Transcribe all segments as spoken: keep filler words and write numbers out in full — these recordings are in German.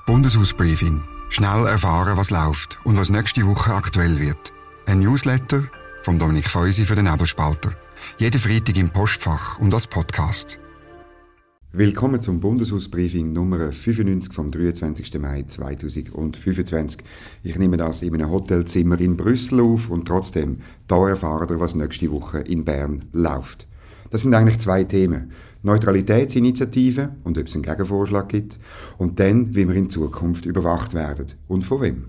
Bundeshausbriefing. Schnell erfahren, was läuft und was nächste Woche aktuell wird. Ein Newsletter von Dominik Feusi für den Nebelspalter. Jeden Freitag im Postfach und als Podcast. Willkommen zum Bundeshausbriefing Nummer fünfundneunzig vom dreiundzwanzigsten Mai zweitausendfünfundzwanzig. Ich nehme das in einem Hotelzimmer in Brüssel auf und trotzdem, da erfahren wir, was nächste Woche in Bern läuft. Das sind eigentlich zwei Themen. Neutralitätsinitiative und ob es einen Gegenvorschlag gibt und dann, wie wir in Zukunft überwacht werden und von wem.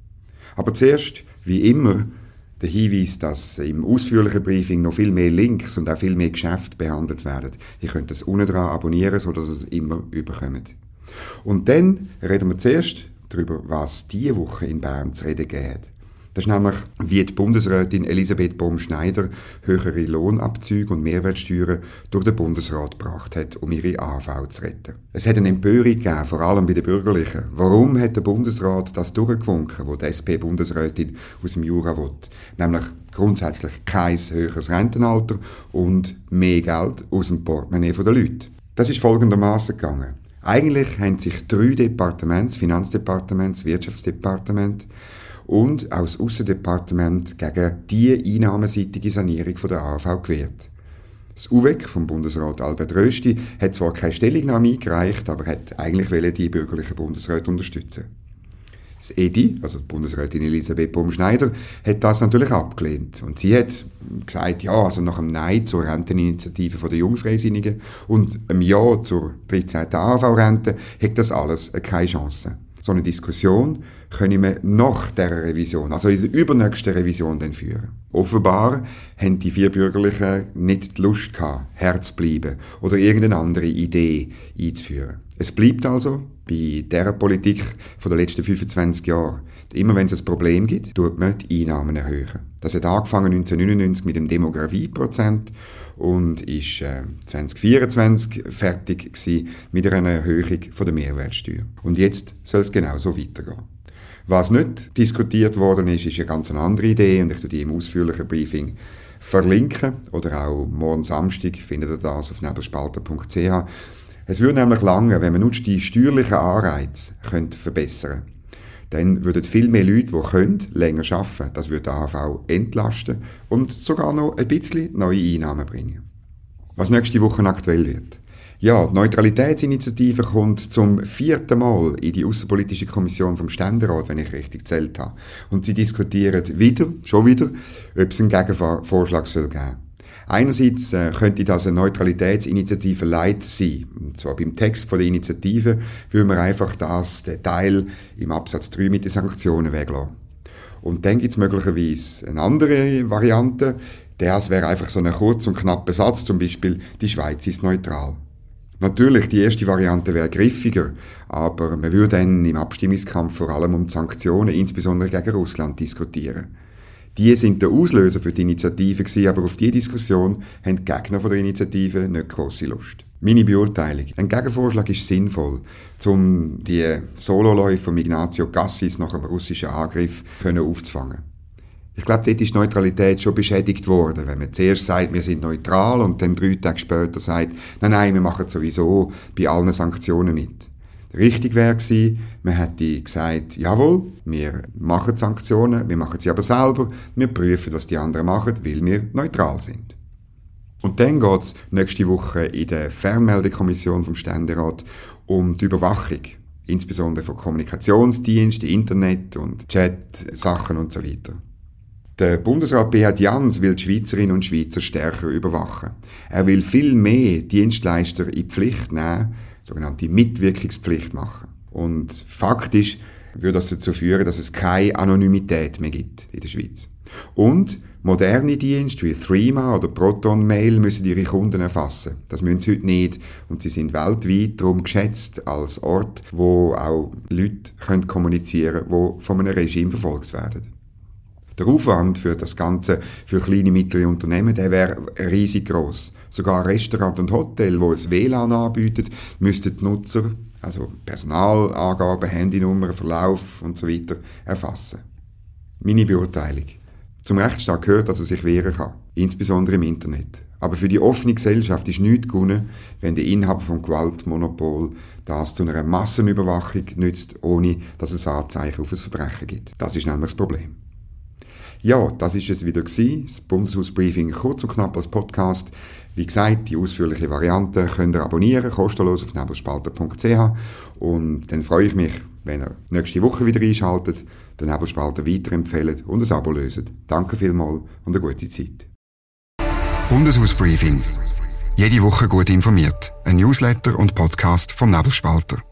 Aber zuerst, wie immer, der Hinweis, dass im ausführlichen Briefing noch viel mehr Links und auch viel mehr Geschäfte behandelt werden. Ihr könnt das unten dran abonnieren, sodass ihr es immer überkommt. Und dann reden wir zuerst darüber, was diese Woche in Bern zu reden geht. Das ist nämlich, wie die Bundesrätin Elisabeth Baum-Schneider höhere Lohnabzüge und Mehrwertsteuern durch den Bundesrat gebracht hat, um ihre A V zu retten. Es hat eine Empörung gegeben, vor allem bei den Bürgerlichen. Warum hat der Bundesrat das durchgewunken, wo die S P-Bundesrätin aus dem Jura will? Nämlich grundsätzlich kein höheres Rentenalter und mehr Geld aus dem Portemonnaie der Leute. Das ist folgendermaßen gegangen. Eigentlich haben sich drei Departements, das Finanzdepartement, das Wirtschaftsdepartement und auch das Aussendepartement gegen die einnahmenseitige Sanierung von der A V gewehrt. Das U W E C vom Bundesrat Albert Rösti hat zwar keine Stellungnahme eingereicht, aber hat eigentlich die bürgerlichen Bundesräte unterstützen. Das E D I, also die Bundesrätin Elisabeth Baum-Schneider, hat das natürlich abgelehnt. Und sie hat gesagt, ja, also nach einem Nein zur Renteninitiative der Jungfreisinnigen und einem Ja zur dreizehnten A V-Rente hat das alles keine Chance. So eine Diskussion können wir nach dieser Revision, also in der übernächsten Revision, dann führen. Offenbar haben die vier Bürgerlichen nicht die Lust gehabt, Herr zu bleiben oder irgendeine andere Idee einzuführen. Es bleibt also bei dieser Politik von den letzten fünfundzwanzig Jahren. Immer wenn es ein Problem gibt, tut man die Einnahmen erhöhen. Das hat angefangen neunzehnhundertneunundneunzig mit dem Demografieprozent und ist äh, zwanzig vierundzwanzig fertig gewesen mit einer Erhöhung von der Mehrwertsteuer. Und jetzt soll es genauso weitergehen. Was nicht diskutiert worden ist, ist eine ganz andere Idee und ich tue die im ausführlichen Briefing verlinken oder auch morgen Samstag findet ihr das auf nebelspalter punkt c h. Es würde nämlich lange, wenn man nur die steuerlichen Anreize könnte verbessern könnte. Dann würden viel mehr Leute, die können, länger arbeiten. Das würde die A V entlasten und sogar noch ein bisschen neue Einnahmen bringen. Was nächste Woche aktuell wird. Ja, die Neutralitätsinitiative kommt zum vierten Mal in die Außenpolitische Kommission vom Ständerat, wenn ich richtig gezählt habe. Und sie diskutieren wieder, schon wieder, ob es einen Gegenvorschlag soll geben. Einerseits äh, könnte das eine Neutralitätsinitiative light sein. Und zwar beim Text von der Initiative würde man einfach das, den Teil im Absatz drei mit den Sanktionen weglassen. Und dann gibt es möglicherweise eine andere Variante. Das wäre einfach so ein kurz und knapper Satz, zum Beispiel, die Schweiz ist neutral. Natürlich, die erste Variante wäre griffiger, aber man würde dann im Abstimmungskampf vor allem um die Sanktionen, insbesondere gegen Russland, diskutieren. Die sind der Auslöser für die Initiative gewesen, aber auf diese Diskussion haben die Gegner von der Initiative nicht grosse Lust. Meine Beurteilung. Ein Gegenvorschlag ist sinnvoll, um die Sololäufe von Ignazio Cassis nach einem russischen Angriff aufzufangen. Ich glaube, dort ist Neutralität schon beschädigt worden, wenn man zuerst sagt, wir sind neutral und dann drei Tage später sagt, nein, nein, wir machen sowieso bei allen Sanktionen mit. Richtig wäre gewesen, man hätte gesagt, jawohl, wir machen Sanktionen, wir machen sie aber selber, wir prüfen, was die anderen machen, weil wir neutral sind. Und dann geht es nächste Woche in der Fernmeldekommission vom Ständerat um die Überwachung, insbesondere von Kommunikationsdiensten, Internet und Chat-Sachen und so weiter. Der Bundesrat Beat Jans will die Schweizerinnen und Schweizer stärker überwachen. Er will viel mehr Dienstleister in die Pflicht nehmen, sogenannte Mitwirkungspflicht machen. Und faktisch würde das dazu führen, dass es keine Anonymität mehr gibt in der Schweiz. Und moderne Dienste wie Threema oder Proton Mail müssen ihre Kunden erfassen. Das müssen sie heute nicht. Und sie sind weltweit darum geschätzt als Ort, wo auch Leute können kommunizieren können, die von einem Regime verfolgt werden. Der Aufwand für das Ganze, für kleine und mittlere Unternehmen, der wäre riesig gross. Sogar Restaurant und Hotel, die ein W L A N anbieten, müssten die Nutzer, also Personalangaben, Handynummer, Verlauf und so weiter, erfassen. Meine Beurteilung. Zum Rechtsstaat gehört, dass er sich wehren kann. Insbesondere im Internet. Aber für die offene Gesellschaft ist nichts gewonnen, wenn der Inhaber vom Gewaltmonopol das zu einer Massenüberwachung nützt, ohne dass es Anzeichen auf ein Verbrechen gibt. Das ist nämlich das Problem. Ja, das ist es wieder gewesen. Das Bundeshausbriefing kurz und knapp als Podcast. Wie gesagt, die ausführliche Variante könnt ihr abonnieren, kostenlos auf nebelspalter punkt c h. Und dann freue ich mich, wenn ihr nächste Woche wieder einschaltet, den Nebelspalter weiterempfehlt und ein Abo löst. Danke vielmals und eine gute Zeit. Bundeshausbriefing. Jede Woche gut informiert. Ein Newsletter und Podcast vom Nebelspalter.